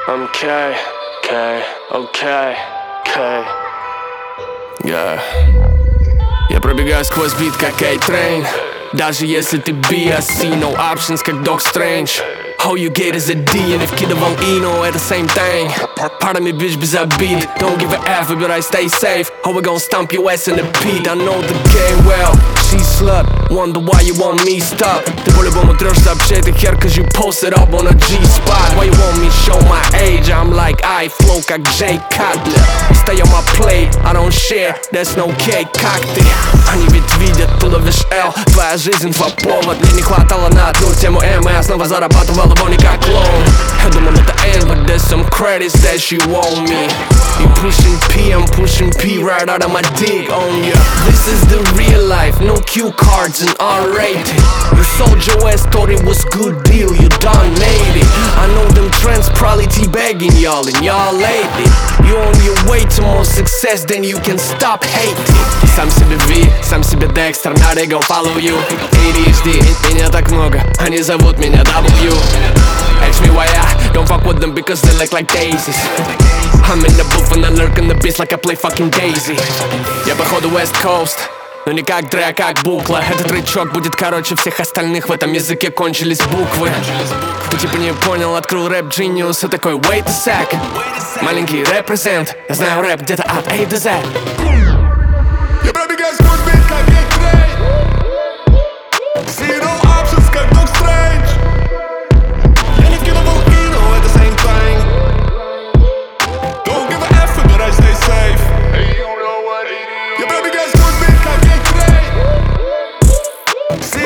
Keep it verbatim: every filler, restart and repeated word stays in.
I'm K, K, okay, K. Yeah. Я пробегаю сквозь бит, как A-Train. Даже если ты би эс си, no options, как Doc Strange. All you get is a D, и не вкидывал Ino, это same thing. Part of me, bitch, без обид. Don't give a F, выбирай, stay safe. Or we gon' stomp your ass in the pit. I know the game well, she slut. Wonder why you want me stuck. Ты по-любому трёшь сообщай ты хер, cause you posted up on a G-spot. Why you want me show my age? I'm like, I flow как Jay Cutler. Stay on my plate, I don't share, there's no cake, как ты. Они ведь видят, ты ловишь L. Твоя жизнь инфоповод. Мне не хватало на одну тему М, и я снова зарабатывал его не как клоун. Я думал это N, but there's some credits that she want me. You pushing P, I'm pushing P right out of my dick on ya. This is the real life, no cue cards and R-rated. You sold your ass, thought it was good deal, you done made it. I know them trends probably teabagging y'all and y'all late it. You on your way to more success, then you can stop hating. Сам себе V, сам себе Dexter, now they gon' follow you. A D H D, меня так много, они зовут меня W. Ask me why I don't fuck with them because they look like daisies. I'm in the booth and I lurk in the beats like I play fucking Daisy. Я походу West Coast, но не как Dre, а как букла. Этот рычаг будет короче всех остальных. В этом языке кончились буквы. Ты типа не понял, открыл рэп Genius и такой wait a sec. Маленький репрезент, я знаю рэп где-то от A до Z. Я пробегаю сквозь бит, как A-Train. See no options, как Doc Strange. Я не вкидывал Ino, это same thing. Don't give a F, выбирай, stay safe. Я пробегаю сквозь бит, как A-Train. See